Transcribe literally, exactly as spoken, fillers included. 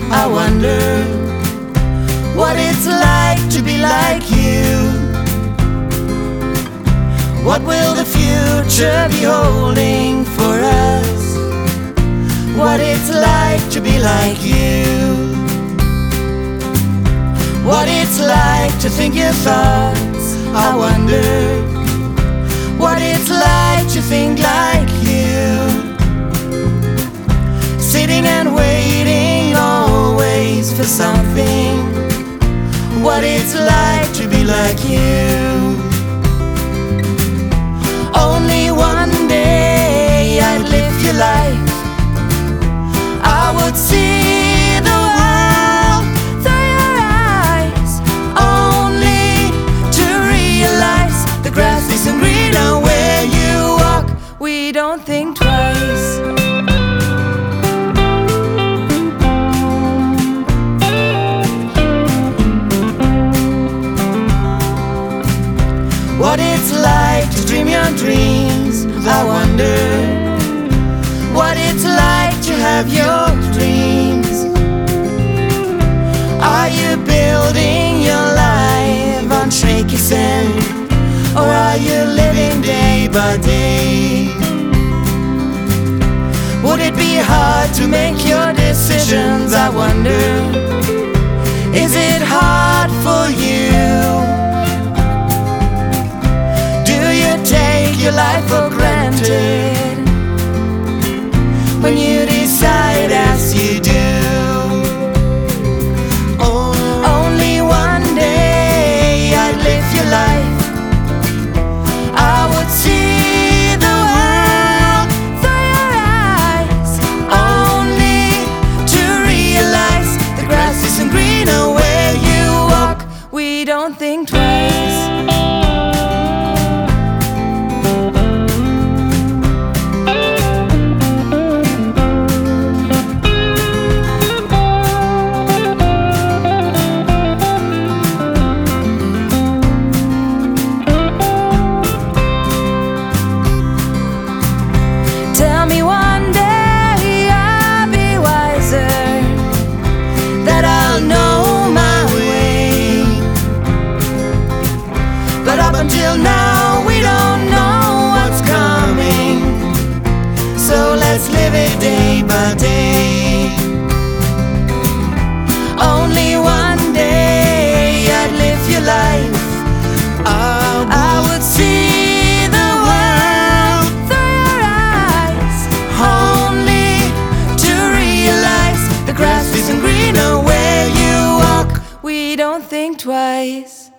I wonder what it's like to be like you. What will the future be holding for us? What it's like to be like you. What it's like to think your thoughts, I wonder. What it's like to think like you. Sitting and waiting always for something. What it's like to be like you. Only one day I'd live your life. I would see the world through your eyes, only to realize the grass isn't greener where you walk. We don't think twice. What it's like to dream your dreams, I wonder. What it's like to have your dreams. Are you building your life on shaky sand, or are you living day by day? Would it be hard to make your decisions, I wonder? Is it hard for you? Take your life for granted when you decide as you do. Oh, only one day I'd live your life. I would see the world through your eyes, only to realize the grass isn't greener where you walk. We don't think twice. Until now we don't know what's coming, so let's live it day by day. Only one day I'd live your life. I would, I would see the world through your eyes, only to realize the grass isn't greener where you walk. We don't think twice.